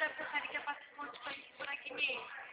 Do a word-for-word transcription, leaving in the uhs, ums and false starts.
pensaria que é para se pôr para aqui mesmo.